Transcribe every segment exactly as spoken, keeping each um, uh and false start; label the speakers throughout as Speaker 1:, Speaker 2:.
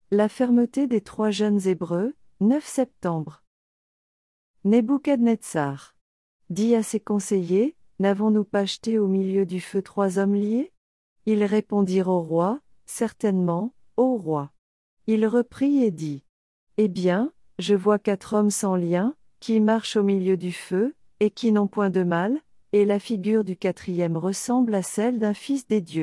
Speaker 1: La fermeté des trois jeunes Hébreux, neuf septembre. Nebuchadnezzar dit à ses conseillers, « N'avons-nous pas jeté au milieu du feu trois hommes liés ?» Ils répondirent au roi, « Certainement, ô roi. » Il reprit et dit, « Eh bien, je vois quatre hommes sans lien, qui marchent au milieu du feu, et qui n'ont point de mal, et la figure du quatrième ressemble à celle d'un fils des dieux. »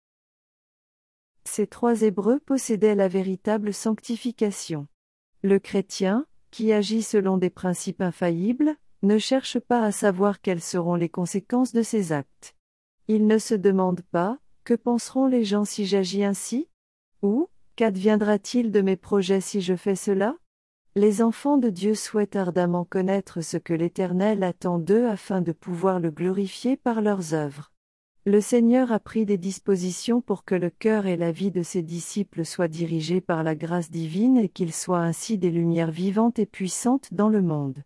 Speaker 1: Ces trois Hébreux possédaient la véritable sanctification. Le chrétien, qui agit selon des principes infaillibles, ne cherche pas à savoir quelles seront les conséquences de ses actes. Il ne se demande pas, « Que penseront les gens si j'agis ainsi ?» ou « Qu'adviendra-t-il de mes projets si je fais cela ?» Les enfants de Dieu souhaitent ardemment connaître ce que l'Éternel attend d'eux afin de pouvoir le glorifier par leurs œuvres. Le Seigneur a pris des dispositions pour que le cœur et la vie de ses disciples soient dirigés par la grâce divine et qu'ils soient ainsi des lumières vivantes et puissantes dans le monde.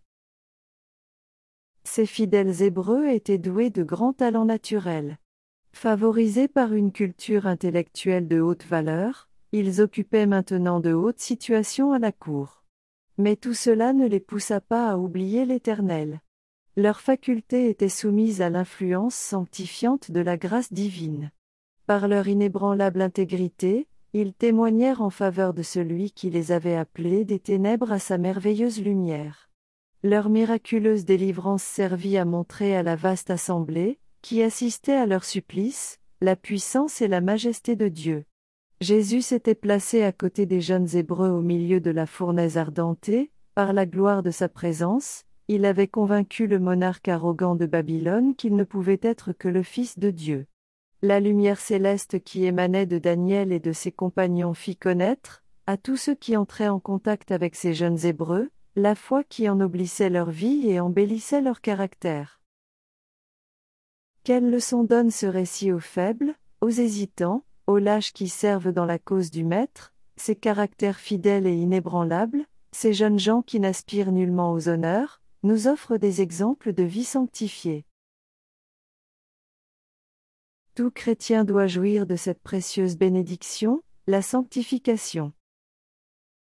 Speaker 1: Ces fidèles Hébreux étaient doués de grands talents naturels. Favorisés par une culture intellectuelle de haute valeur, ils occupaient maintenant de hautes situations à la cour. Mais tout cela ne les poussa pas à oublier l'Éternel. Leurs facultés étaient soumises à l'influence sanctifiante de la grâce divine. Par leur inébranlable intégrité, ils témoignèrent en faveur de celui qui les avait appelés des ténèbres à sa merveilleuse lumière. Leur miraculeuse délivrance servit à montrer à la vaste assemblée, qui assistait à leur supplice, la puissance et la majesté de Dieu. Jésus s'était placé à côté des jeunes Hébreux au milieu de la fournaise ardente et, par la gloire de sa présence, il avait convaincu le monarque arrogant de Babylone qu'il ne pouvait être que le Fils de Dieu. La lumière céleste qui émanait de Daniel et de ses compagnons fit connaître, à tous ceux qui entraient en contact avec ces jeunes Hébreux, la foi qui ennoblissait leur vie et embellissait leur caractère. Quelle leçon donne ce récit aux faibles, aux hésitants, aux lâches qui servent dans la cause du Maître, ces caractères fidèles et inébranlables, ces jeunes gens qui n'aspirent nullement aux honneurs, nous offrent des exemples de vie sanctifiée. Tout chrétien doit jouir de cette précieuse bénédiction, la sanctification.